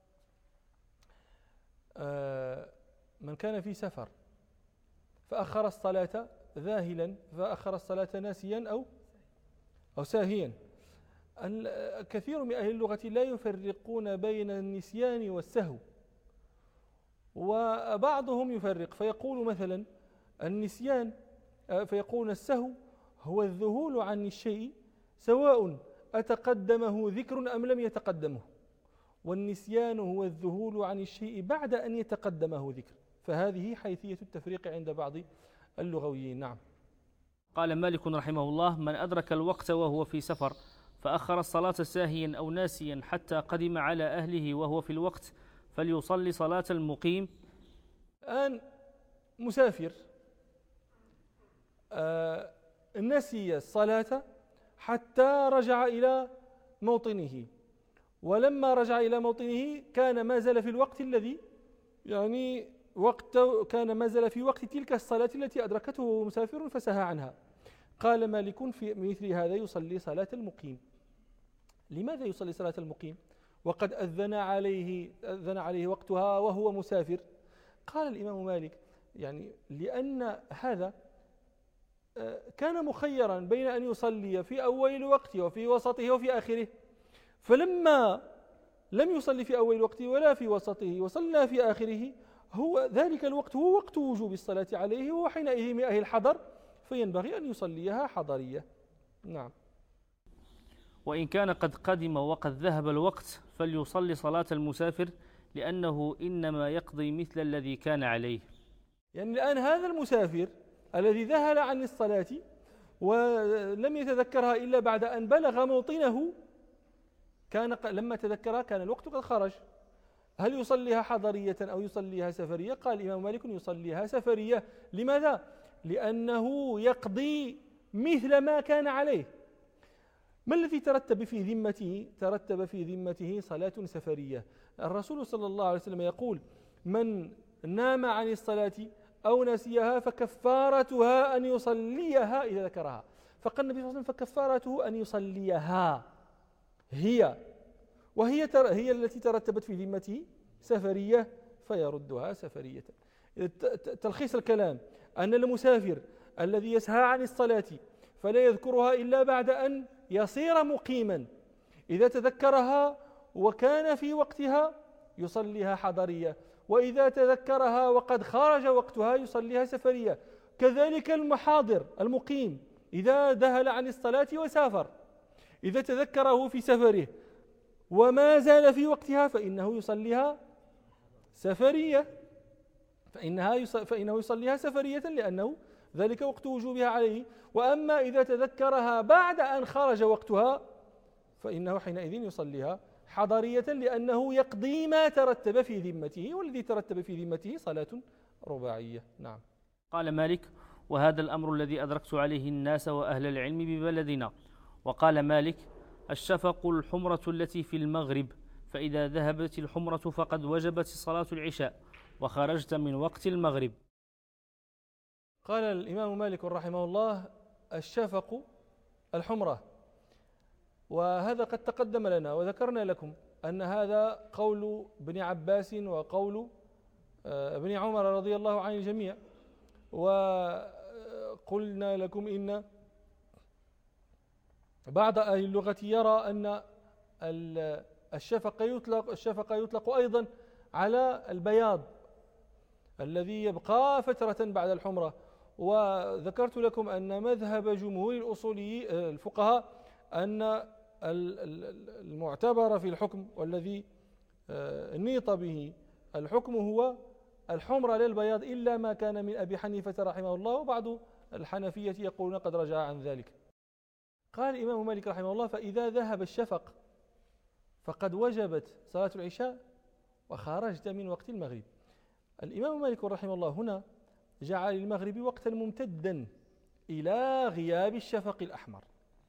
من كان في سفر فأخر الصلاة ذاهلا فأخر الصلاة ناسيا أو ساهيا. كثير من أهل اللغة لا يفرقون بين النسيان والسهو، وبعضهم يفرق فيقول مثلا النسيان فيقول السهو هو الذهول عن الشيء سواء أتقدمه ذكر أم لم يتقدمه، والنسيان هو الذهول عن الشيء بعد أن يتقدمه ذكر. فهذه حيثية التفريق عند بعض اللغويين. نعم. قال مالك رحمه الله من أدرك الوقت وهو في سفر فأخر الصلاة ساهيا أو ناسيا حتى قدم على أهله وهو في الوقت فليصلي صلاة المقيم. الآن مسافر نسي الصلاة حتى رجع إلى موطنه، ولما رجع إلى موطنه كان ما زال في الوقت الذي يعني كان ما زال في وقت تلك الصلاة التي أدركته وهو مسافر فسهى عنها. قال مالك في مثل هذا يصلي صلاة المقيم. لماذا يصلي صلاة المقيم وقد أذن عليه وقتها وهو مسافر؟ قال الإمام مالك يعني لأن هذا كان مخيرا بين أن يصلي في أول الوقت وفي وسطه وفي آخره، فلما لم يصلي في أول الوقت ولا في وسطه وصلى في آخره هو ذلك الوقت هو وقت وجوب الصلاة عليه، وهو حينئذ من أهل الحضر فينبغي أن يصليها حضرية. نعم. وإن كان قد قدم وقد ذهب الوقت فليصلي صلاة المسافر لأنه إنما يقضي مثل الذي كان عليه. يعني الآن هذا المسافر الذي ذهل عن الصلاة ولم يتذكرها إلا بعد أن بلغ موطنه لما تذكرها كان الوقت قد خرج. هل يصليها حضرية أو يصليها سفرية؟ قال الإمام مالك يصليها سفرية. لماذا؟ لأنه يقضي مثل ما كان عليه. ما الذي ترتب في ذمته؟ ترتب في ذمته صلاة سفرية. الرسول صلى الله عليه وسلم يقول من نام عن الصلاة أو نسيها فكفارتها أن يصليها إذا ذكرها. فقال النبي صلى الله عليه وسلم فكفارته أن يصليها هي التي ترتبت في ذمته سفرية فيردها سفرية. تلخيص الكلام أن المسافر الذي يسهى عن الصلاة فلا يذكرها إلا بعد أن يصير مقيما إذا تذكرها وكان في وقتها يصليها حضرية، وإذا تذكرها وقد خرج وقتها يصليها سفرية. كذلك المحاضر المقيم إذا ذهل عن الصلاة وسافر إذا تذكره في سفره وما زال في وقتها فإنه يصليها سفرية فإنه يصليها سفرية لأنه ذلك وقت وجوبها عليه. وأما إذا تذكرها بعد أن خرج وقتها فإنه حينئذ يصليها حضرية لأنه يقضي ما ترتب في ذمته، والذي ترتب في ذمته صلاة رباعية. نعم. قال مالك: وهذا الأمر الذي أدركت عليه الناس وأهل العلم ببلدنا. وقال مالك: الشفق الحمرة التي في المغرب، فإذا ذهبت الحمرة فقد وجبت صلاة العشاء وخرجت من وقت المغرب. قال الإمام مالك رحمه الله: الشفق الحمرة. وهذا قد تقدم لنا وذكرنا لكم أن هذا قول ابن عباس وقول ابن عمر رضي الله عن الجميع. وقلنا لكم إن بعض أهل اللغة يرى أن الشفق يطلق أيضا على البياض الذي يبقى فترة بعد الحمرة. وذكرت لكم أن مذهب جمهور الأصولي الفقهاء أن المعتبر في الحكم والذي نيط به الحكم هو الحمرة للبياض، إلا ما كان من أبي حنيفة رحمه الله، وبعض الحنفية يقولون قد رجع عن ذلك. قال الإمام مالك رحمه الله: فإذا ذهب الشفق فقد وجبت صلاة العشاء وخرجت من وقت المغرب. الإمام مالك رحمه الله هنا جعل المغرب وقتا ممتدا إلى غياب الشفق الأحمر.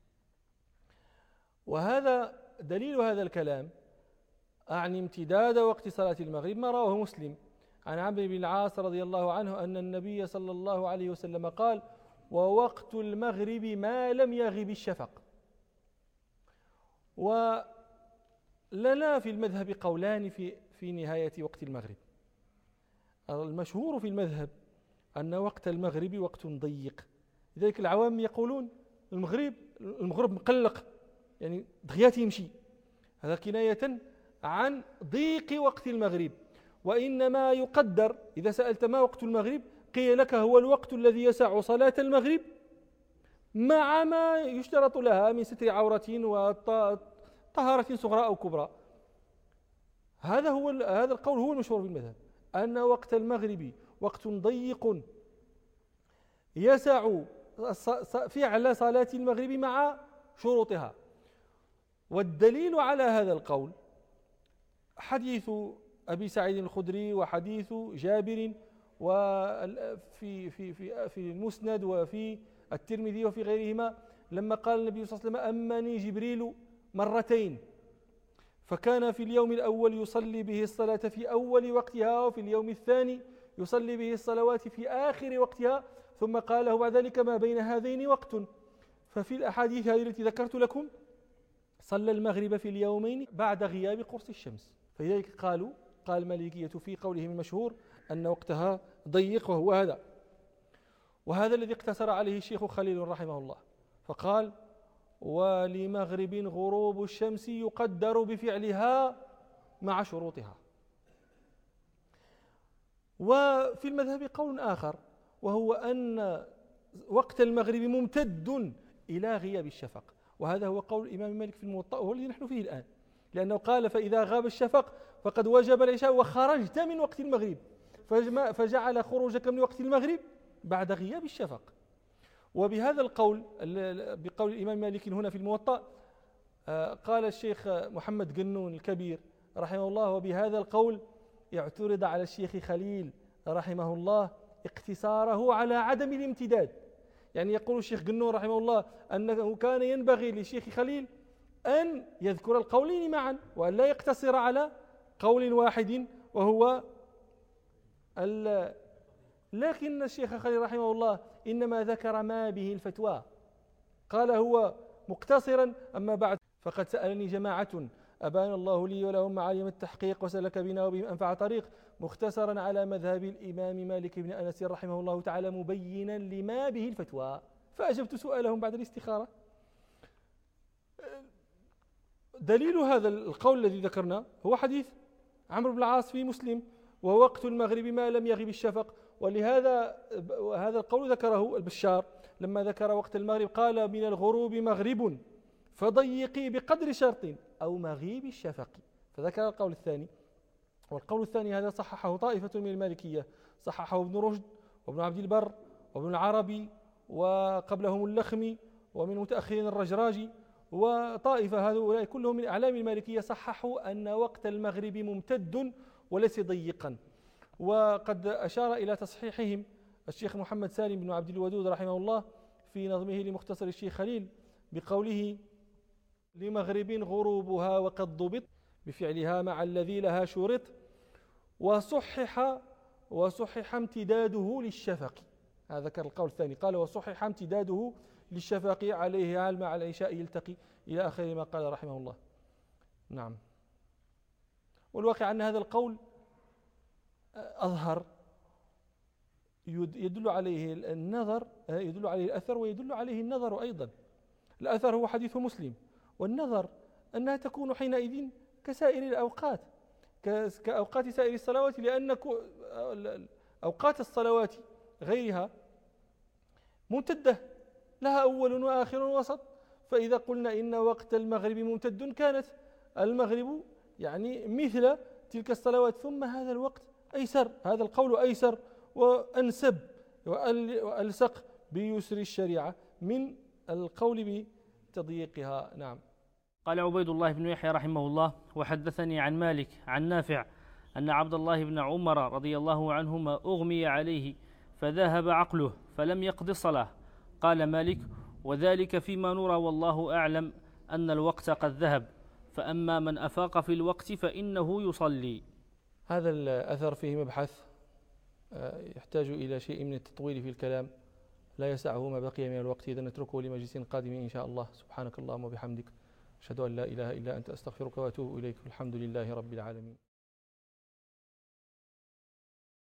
وهذا دليل هذا الكلام أعني امتداد وقت صلاة المغرب ما رواه مسلم عن عمرو بن العاص رضي الله عنه أن النبي صلى الله عليه وسلم قال: ووقت المغرب ما لم يغب الشفق. ولنا في المذهب قولان في نهاية وقت المغرب. المشهور في المذهب أن وقت المغرب وقت ضيق، لذلك العوام يقولون المغرب مقلق، يعني دغيات يمشي. هذا كناية عن ضيق وقت المغرب. وإنما يقدر إذا سألت ما وقت المغرب قيل لك هو الوقت الذي يسع صلاة المغرب مع ما يشترط لها من ستر عورة وطهارة صغرى أو كبرى. هذا القول هو المشهور في المذهب، أن وقت المغرب وقت ضيق يسع فعل صلاة المغرب مع شروطها. والدليل على هذا القول حديث أبي سعيد الخدري وحديث جابر وفي في في في المسند وفي الترمذي وفي غيرهما، لما قال النبي صلى الله عليه وسلم: أمني جبريل مرتين، فكان في اليوم الأول يصلي به الصلاة في أول وقتها، وفي اليوم الثاني يصلي به الصلوات في آخر وقتها، ثم قال له بعد ذلك: ما بين هذين وقت. ففي الأحاديث هذه التي ذكرت لكم صلى المغرب في اليومين بعد غياب قرص الشمس. فلذلك قال المالكية في قولهم المشهور أن وقتها ضيق، وهو هذا. وهذا الذي اقتصر عليه الشيخ خليل رحمه الله، فقال: ولمغرب غروب الشمس يقدر بفعلها مع شروطها. وفي المذهب قول آخر، وهو أن وقت المغرب ممتد إلى غياب الشفق، وهذا هو قول الإمام مالك في الموطأ، وهو الذي نحن فيه الآن، لأنه قال: فإذا غاب الشفق فقد وجب العشاء وخرجت من وقت المغرب، فجعل خروجك من وقت المغرب بعد غياب الشفق. وبهذا القول، بقول الإمام مالك هنا في الموطأ، قال الشيخ محمد قنون الكبير رحمه الله: وبهذا القول يعترض على الشيخ خليل رحمه الله اقتصاره على عدم الامتداد. يعني يقول الشيخ قنون رحمه الله أنه كان ينبغي للشيخ خليل أن يذكر القولين معا، وأن لا يقتصر على قول واحد وهو لكن الشيخ خليل رحمه الله إنما ذكر ما به الفتوى، قال هو مقتصرا. أما بعد فقد سألني جماعة أبان الله لي ولهم معالم التحقيق وسلك بنا وبهم أنفع طريق، مختصرا على مذهب الإمام مالك بن أنس رحمه الله تعالى، مبينا لما به الفتوى، فأجبت سؤالهم بعد الاستخارة. دليل هذا القول الذي ذكرنا هو حديث عمرو بن العاص في مسلم: ووقت المغرب ما لم يغب الشفق. ولهذا هذا القول ذكره البشار لما ذكر وقت المغرب، قال: من الغروب مغرب فضيقي بقدر شرط أو مغيب الشفق. فذكر القول الثاني. والقول الثاني هذا صححه طائفة من المالكية، صححه ابن رشد وابن عبد البر وابن العربي وقبلهم اللخمي ومن متأخرين الرجراجي وطائفة هؤلاء كلهم من أعلام المالكية صححوا أن وقت المغرب ممتد وليس ضيقا. وقد أشار إلى تصحيحهم الشيخ محمد سالم بن عبد الودود رحمه الله في نظمه لمختصر الشيخ خليل بقوله: لمغرب غروبها وقد ضبط بفعلها مع الذي لها شرط، وصحح امتداده للشفق. هذا ذكر القول الثاني، قال: وصحح امتداده للشفق عليه عال مع العشاء يلتقي، إلى آخر ما قال رحمه الله. نعم. والواقع أن هذا القول أظهر، يدل عليه النظر، يدل عليه الأثر ويدل عليه النظر أيضا. الأثر هو حديث مسلم، والنظر أنها تكون حينئذ كسائر الأوقات، كأوقات سائر الصلوات، لأن أوقات الصلوات غيرها ممتدة، لها أول وآخر ووسط. فإذا قلنا إن وقت المغرب ممتد، كانت المغرب يعني مثل تلك الصلوات، ثم هذا الوقت أيسر، هذا القول أيسر وأنسب وألصق بيسر الشريعة من القول بتضييقها. نعم. قال عبيد الله بن يحيى رحمه الله: وحدثني عن مالك عن نافع أن عبد الله بن عمر رضي الله عنهما أغمي عليه فذهب عقله فلم يقض الصلاة. قال مالك: وذلك فيما نرى والله أعلم أن الوقت قد ذهب، فأما من أفاق في الوقت فإنه يصلي. هذا الأثر فيه مبحث يحتاج إلى شيء من التطويل في الكلام، لا يسعه ما بقي من الوقت، إذا نتركه لمجلس قادم إن شاء الله. سبحانك اللهم وبحمدك، أشهد أن لا إله إلا أنت، أستغفرك وأتوب إليك. الحمد لله رب العالمين.